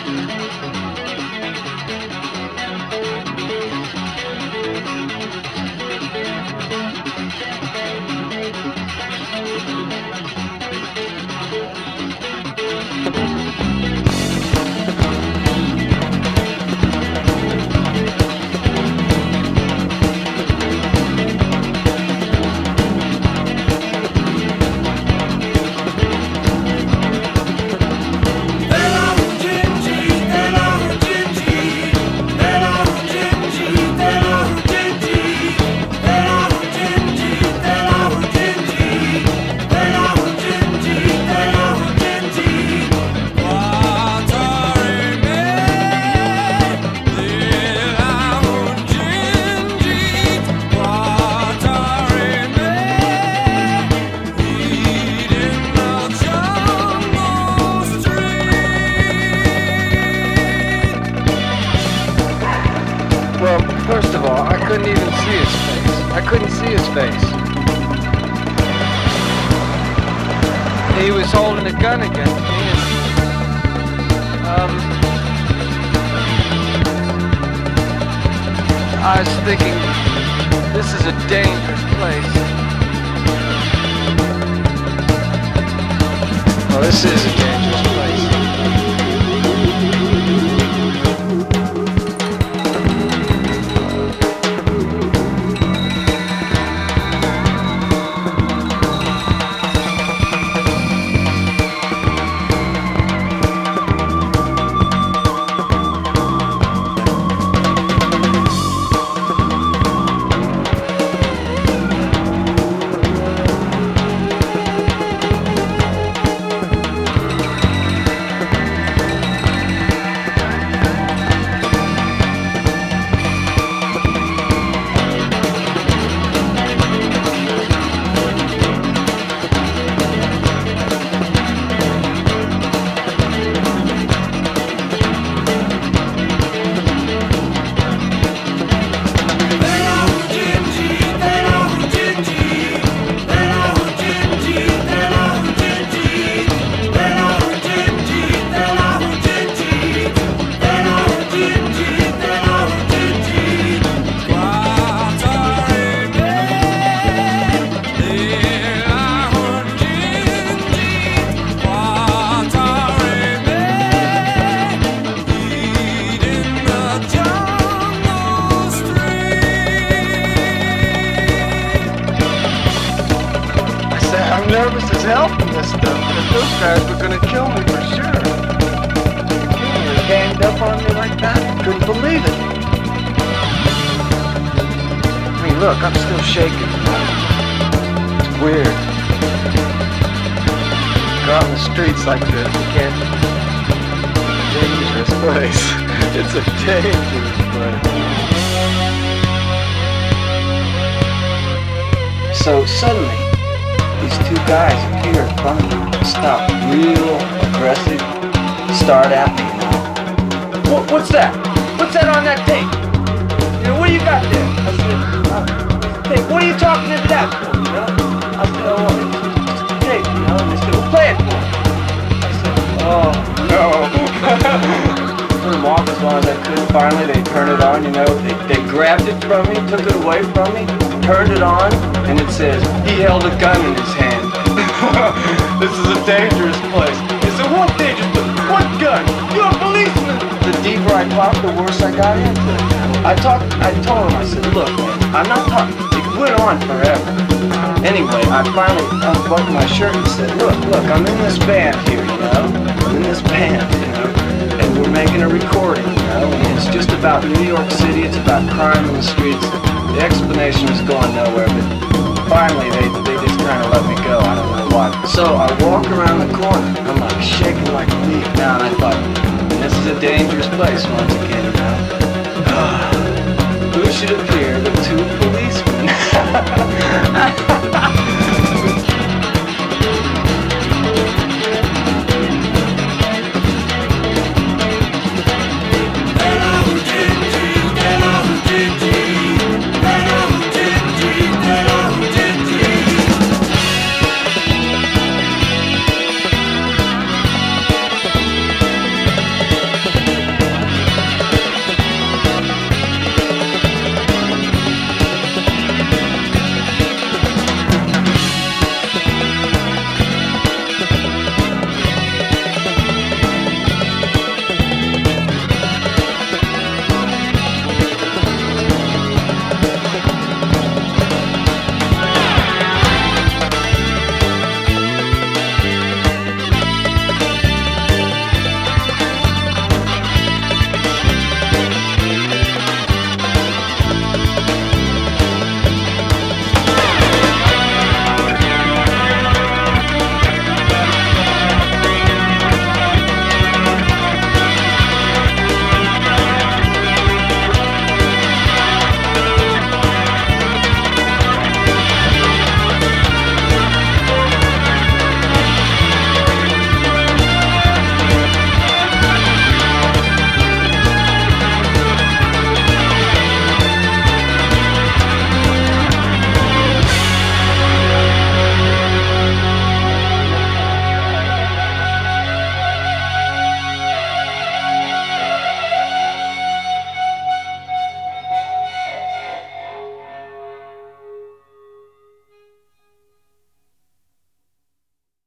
Well, first of all, I couldn't even see his face. I couldn't see his face. He was holding a gun against me, and, I was thinking, this is a dangerous place. Well, this is a dangerous place. I'm nervous as hell from this stuff, because those guys were gonna kill me for sure. They ganged up on me like that. Couldn't believe it. I mean, look, I'm still shaking. It's weird. Go out in the streets like this, you can't. Dangerous place. It's a dangerous place. So suddenly, these two guys appear in front of me, stop real aggressive, start at me, you know. What's that? What's that on that tape? You know, what do you got there? I said, hey, what are you talking into that for, you know? I said, oh, it's just a tape, you know, and they said, well, play it for me. I said, oh, no. Put them off as long as I could. Finally, they turned it on, you know. They grabbed it from me, took it away from me, turned it on, and it says, he held a gun in his hand. This is a dangerous place. He said, what dangerous place? What gun? You're a policeman! The deeper I popped, the worse I got into it. I told him, I said, look, man, I'm not talking. It went on forever. Anyway, I finally unbuttoned my shirt and said, look, I'm in this band here, you know? I'm in this band, you know? And we're making a recording, you know? And it's just about New York City, it's about crime in the streets. The explanation was going nowhere, but finally they just kind of let me go. I don't know why. So I walk around the corner. I'm like shaking like a leaf now, and I thought, this is a dangerous place once again, you know? Who should have